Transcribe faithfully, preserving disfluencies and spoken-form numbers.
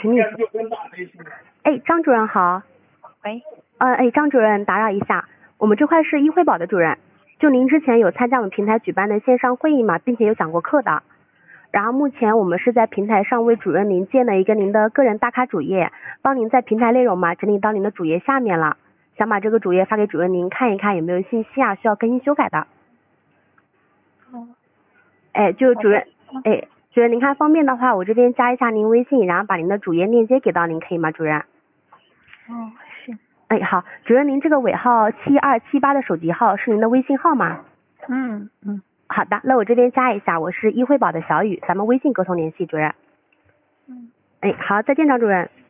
请你。哎，张主任好。 喂。 呃，哎，张主任打扰一下，我们这块是医惠保的主任，就您之前有参加我们平台举办的线上会议嘛，并且有讲过课的。然后目前我们是在平台上为主任您建了一个您的个人大咖主页，帮您在平台内容嘛整理到您的主页下面了，想把这个主页发给主任您看一看有没有信息啊需要更新修改的。 哦。 哎，就主任，哎，主任您看方便的话，我这边加一下您微信，然后把您的主页链接给到您，可以吗，主任？ 哦，行。 哎，好，主任您这个尾号七二七八的手机号是您的微信号吗？ 嗯嗯。 好的，那我这边加一下，我是医惠保的小雨，咱们微信沟通联系，主任。 嗯。 哎，好，再见，张主任。